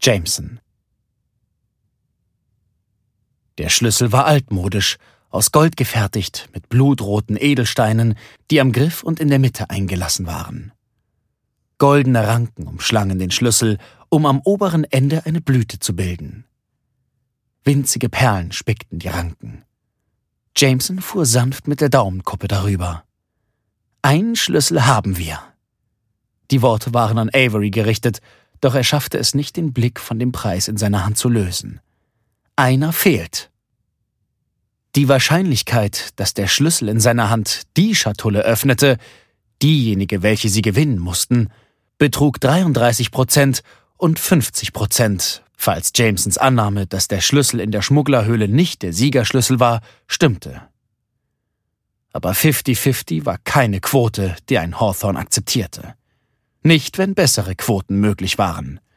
Jameson. Der Schlüssel war altmodisch, aus Gold gefertigt, mit blutroten Edelsteinen, die am Griff und in der Mitte eingelassen waren. Goldene Ranken umschlangen den Schlüssel, um am oberen Ende eine Blüte zu bilden. Winzige Perlen spickten die Ranken. Jameson fuhr sanft mit der Daumenkuppe darüber. »Einen Schlüssel haben wir.« Die Worte waren an Avery gerichtet, doch er schaffte es nicht, den Blick von dem Preis in seiner Hand zu lösen. Einer fehlt. Die Wahrscheinlichkeit, dass der Schlüssel in seiner Hand die Schatulle öffnete, diejenige, welche sie gewinnen mussten, betrug 33% und 50%, falls Jamesons Annahme, dass der Schlüssel in der Schmugglerhöhle nicht der Siegerschlüssel war, stimmte. Aber 50-50 war keine Quote, die ein Hawthorne akzeptierte. Nicht, wenn bessere Quoten möglich waren.